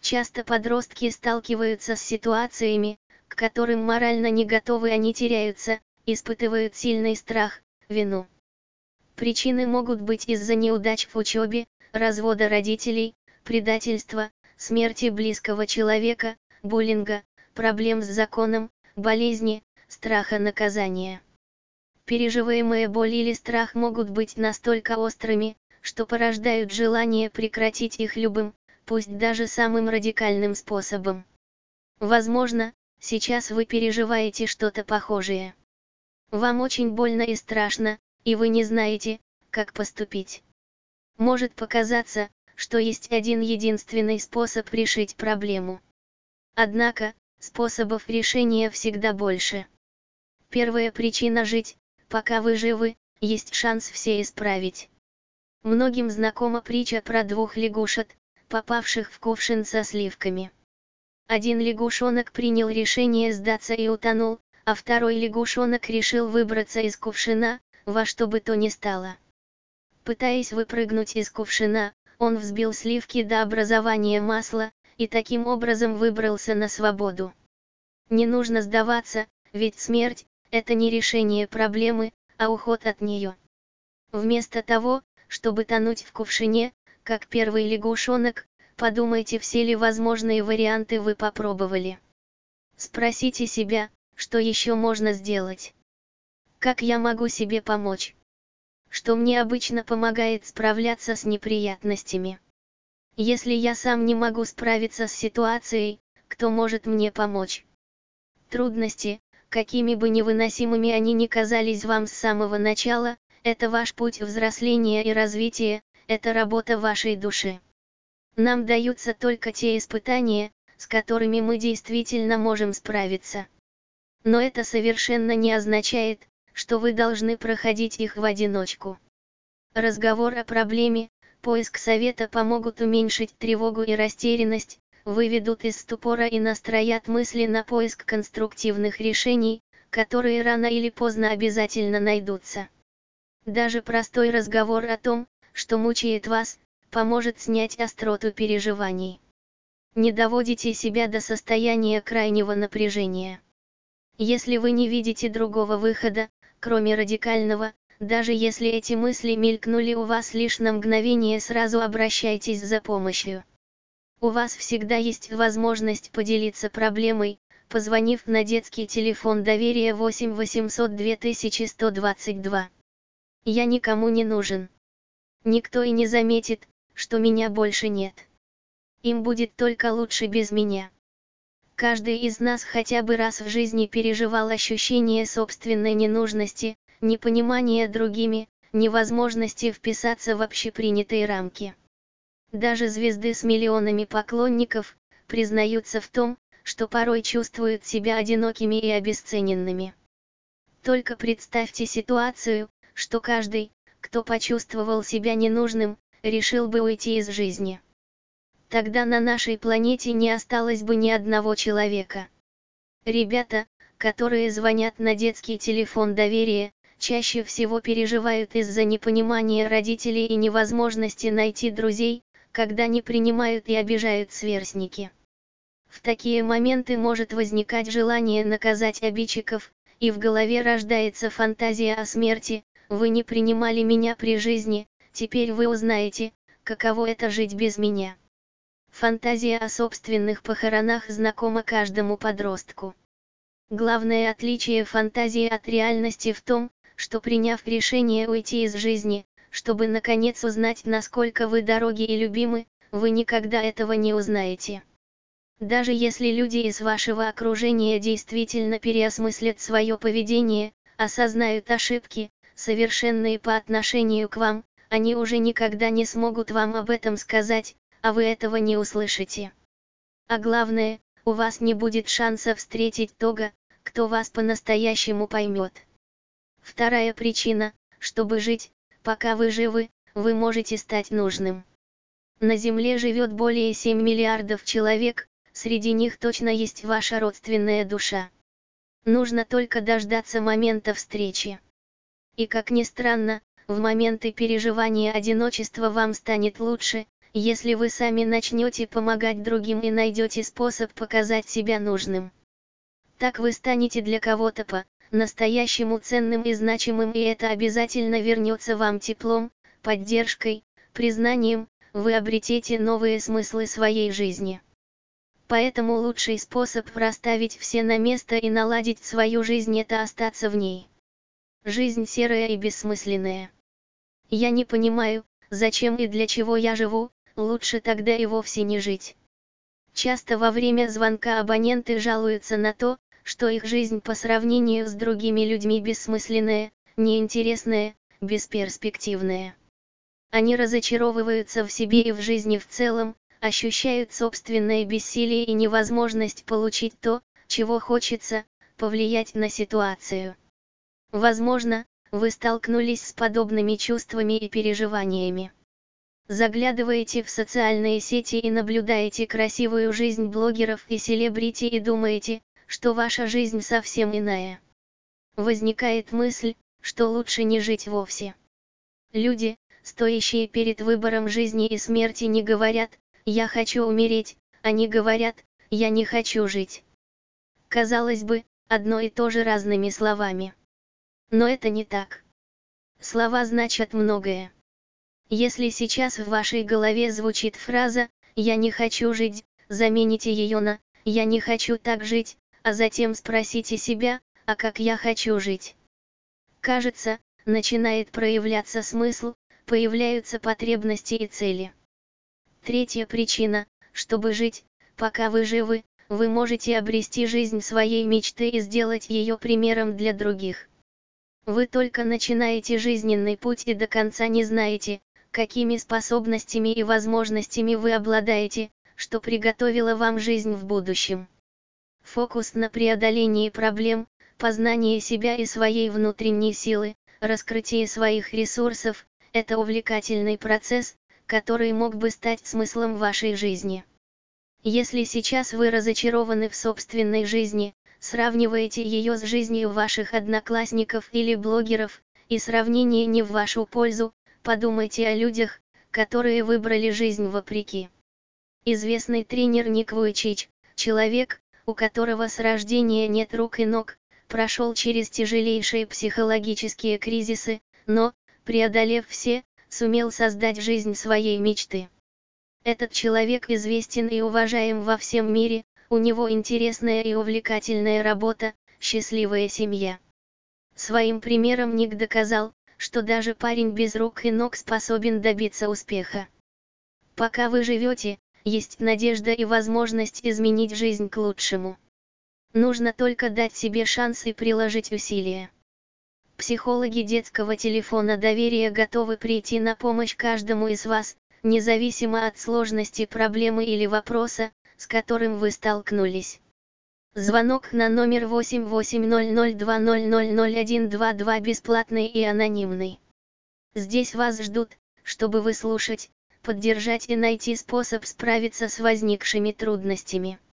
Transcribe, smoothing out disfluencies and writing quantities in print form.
Часто подростки сталкиваются с ситуациями, к которым морально не готовы, они теряются, испытывают сильный страх, вину. Причины могут быть из-за неудач в учебе, развода родителей, предательства, смерти близкого человека, буллинга, проблем с законом, болезни, страха наказания. Переживаемая боль или страх могут быть настолько острыми, что порождают желание прекратить их любым, пусть даже самым радикальным способом. Возможно, сейчас вы переживаете что-то похожее. Вам очень больно и страшно, и вы не знаете, как поступить. Может показаться, что есть один единственный способ решить проблему. Однако, способов решения всегда больше. Первая причина: жить, пока вы живы, есть шанс все исправить. Многим знакома притча про двух лягушат, попавших в кувшин со сливками. Один лягушонок принял решение сдаться и утонул, а второй лягушонок решил выбраться из кувшина, во что бы то ни стало. Пытаясь выпрыгнуть из кувшина, он взбил сливки до образования масла, и таким образом выбрался на свободу. Не нужно сдаваться, ведь смерть – это не решение проблемы, а уход от нее. Вместо того, чтобы тонуть в кувшине, как первый лягушонок, подумайте, все ли возможные варианты вы попробовали. Спросите себя, что еще можно сделать. Как я могу себе помочь? Что мне обычно помогает справляться с неприятностями? Если я сам не могу справиться с ситуацией, кто может мне помочь? Трудности, какими бы невыносимыми они ни казались вам с самого начала, это ваш путь взросления и развития, это работа вашей души. Нам даются только те испытания, с которыми мы действительно можем справиться. Но это совершенно не означает, что вы должны проходить их в одиночку. Разговор о проблеме, поиск совета помогут уменьшить тревогу и растерянность, выведут из ступора и настроят мысли на поиск конструктивных решений, которые рано или поздно обязательно найдутся. Даже простой разговор о том, что мучает вас, поможет снять остроту переживаний. Не доводите себя до состояния крайнего напряжения. Если вы не видите другого выхода, кроме радикального, даже если эти мысли мелькнули у вас лишь на мгновение, сразу обращайтесь за помощью. У вас всегда есть возможность поделиться проблемой, позвонив на детский телефон доверия 8 800 2122. Я никому не нужен. Никто и не заметит, что меня больше нет. Им будет только лучше без меня. Каждый из нас хотя бы раз в жизни переживал ощущение собственной ненужности, непонимания другими, невозможности вписаться в общепринятые рамки. Даже звезды с миллионами поклонников признаются в том, что порой чувствуют себя одинокими и обесцененными. Только представьте ситуацию, что каждый, кто почувствовал себя ненужным, решил бы уйти из жизни. Тогда на нашей планете не осталось бы ни одного человека. Ребята, которые звонят на детский телефон доверия, чаще всего переживают из-за непонимания родителей и невозможности найти друзей, когда не принимают и обижают сверстники. В такие моменты может возникать желание наказать обидчиков, и в голове рождается фантазия о смерти: вы не принимали меня при жизни, теперь вы узнаете, каково это жить без меня. Фантазия о собственных похоронах знакома каждому подростку. Главное отличие фантазии от реальности в том, что, приняв решение уйти из жизни, чтобы наконец узнать, насколько вы дороги и любимы, вы никогда этого не узнаете. Даже если люди из вашего окружения действительно переосмыслят свое поведение, осознают ошибки, совершенные по отношению к вам, они уже никогда не смогут вам об этом сказать, а вы этого не услышите. А главное, у вас не будет шанса встретить того, кто вас по-настоящему поймет. Вторая причина: чтобы жить, пока вы живы, вы можете стать нужным. На Земле живет более 7 миллиардов человек, среди них точно есть ваша родственная душа. Нужно только дождаться момента встречи. И как ни странно, в моменты переживания одиночества вам станет лучше, если вы сами начнете помогать другим и найдете способ показать себя нужным. Так вы станете для кого-то по-настоящему ценным и значимым, и это обязательно вернется вам теплом, поддержкой, признанием, вы обретете новые смыслы своей жизни. Поэтому лучший способ расставить все на место и наладить свою жизнь — это остаться в ней. Жизнь серая и бессмысленная. Я не понимаю, зачем и для чего я живу, лучше тогда и вовсе не жить. Часто во время звонка абоненты жалуются на то, что их жизнь по сравнению с другими людьми бессмысленная, неинтересная, бесперспективная. Они разочаровываются в себе и в жизни в целом, ощущают собственное бессилие и невозможность получить то, чего хочется, повлиять на ситуацию. Возможно, вы столкнулись с подобными чувствами и переживаниями. Заглядываете в социальные сети и наблюдаете красивую жизнь блогеров и селебрити и думаете, что ваша жизнь совсем иная. Возникает мысль, что лучше не жить вовсе. Люди, стоящие перед выбором жизни и смерти, не говорят: «Я хочу умереть», они говорят: «Я не хочу жить». Казалось бы, одно и то же разными словами. Но это не так. Слова значат многое. Если сейчас в вашей голове звучит фраза «я не хочу жить», замените ее на «я не хочу так жить», а затем спросите себя: а как я хочу жить? Кажется, начинает проявляться смысл, появляются потребности и цели. Третья причина: чтобы жить, пока вы живы, вы можете обрести жизнь своей мечты и сделать ее примером для других. Вы только начинаете жизненный путь и до конца не знаете, какими способностями и возможностями вы обладаете, что приготовила вам жизнь в будущем. Фокус на преодолении проблем, познании себя и своей внутренней силы, раскрытии своих ресурсов — это увлекательный процесс, который мог бы стать смыслом вашей жизни. Если сейчас вы разочарованы в собственной жизни, сравниваете ее с жизнью ваших одноклассников или блогеров, и сравнение не в вашу пользу, подумайте о людях, которые выбрали жизнь вопреки. Известный тренер Ник Вуйчич, человек, у которого с рождения нет рук и ног, прошел через тяжелейшие психологические кризисы, но, преодолев все, сумел создать жизнь своей мечты. Этот человек известен и уважаем во всем мире, у него интересная и увлекательная работа, счастливая семья. Своим примером Ник доказал, что даже парень без рук и ног способен добиться успеха. Пока вы живете, есть надежда и возможность изменить жизнь к лучшему. Нужно только дать себе шанс и приложить усилия. Психологи детского телефона доверия готовы прийти на помощь каждому из вас, независимо от сложности проблемы или вопроса, с которым вы столкнулись. Звонок на номер 880020000122 бесплатный и анонимный. Здесь вас ждут, чтобы выслушать, поддержать и найти способ справиться с возникшими трудностями.